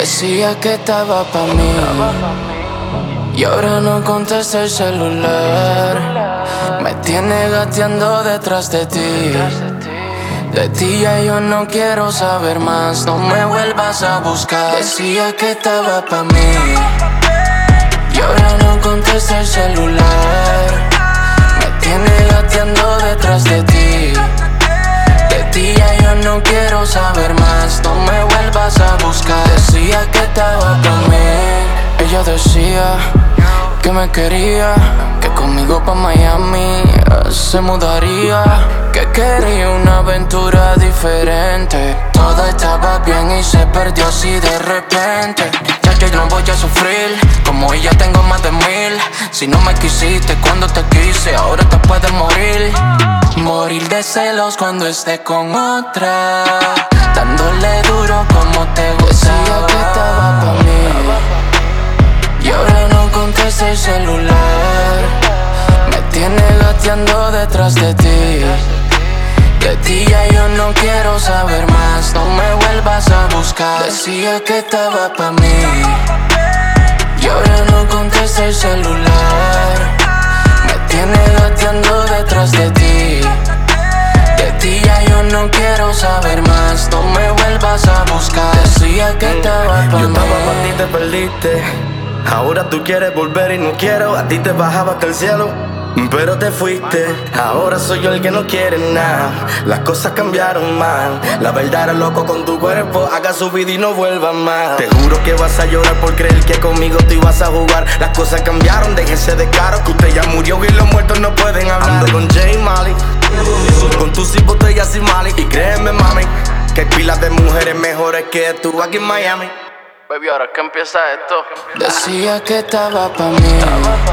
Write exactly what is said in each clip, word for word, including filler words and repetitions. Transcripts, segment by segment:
Decía que estaba pa' mí y ahora no contesta el celular. Me tiene gateando detrás de ti. De ti ya yo no quiero saber más. No me vuelvas a buscar. Decía que estaba pa' mí y ahora no contesta el celular. Me tiene gateando detrás de ti. De ti ya yo no quiero saber más. No me vuelvas a buscar. Decía que estaba pa' mí. Ella decía que me quería, que conmigo pa' Miami se mudaría, que quería una aventura diferente. Todo estaba bien y se perdió así de repente. Ya yo no voy a sufrir, como ella tengo más de mil. Si no me quisiste cuando te quise, ahora te puedes morir. Morir de celos cuando esté con otra, dándole duro como te gustaba. Decía que estaba pa' mí y ahora no contesta el celular. Me tiene gateando detrás de ti. De ti ya yo no quiero saber más. No me vuelvas a buscar. Decía que estaba pa' mí y ahora no contesta el celular. Me tiene gateando detrás de ti. De ti ya yo no quiero saber más. No me vuelvas a buscar. Decía que estaba pa' mí. Yo estaba pa' ti, te perdiste. Ahora tú quieres volver y no quiero. A ti te bajaba hasta el cielo, pero te fuiste. Ahora soy yo el que no quiere nada. Las cosas cambiaron mal. La verdad era loco con tu cuerpo. Haga su vida y no vuelva más. Te juro que vas a llorar por creer que conmigo tú ibas a jugar. Las cosas cambiaron, déjese de caro, que usted ya murió y los muertos no pueden hablar. Ando con J Mali, con tus y botellas y Mali. Y créeme mami, que hay pilas de mujeres mejores que tú aquí en Miami. Baby, ahora que empieza esto. Decía que estaba pa' mí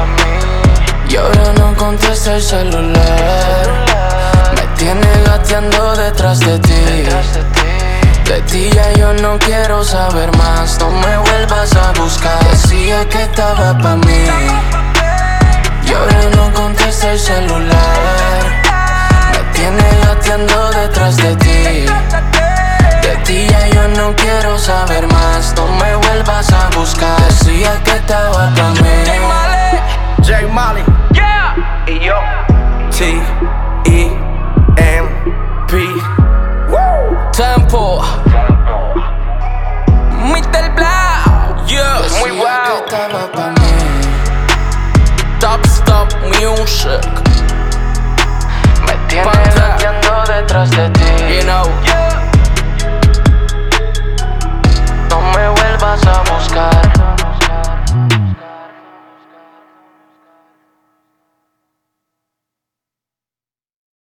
y ahora no contesta el celular. Me tiene gateando detrás de ti. De ti ya yo no quiero saber más. No me vuelvas a buscar. Decía que estaba pa' mí y ahora no contesta el celular. Me tiene gateando detrás de ti. De ti ya yo no quiero saber más. No me vuelvas a buscar. Decía que estaba pa' mí. J Mali, yeah. Y yo T E M P. Tempo mister Blau, yeah. Decía muy wow. Que estaba pa' mí. Top Stop Music. Me tiene gateando detrás de ti. You know.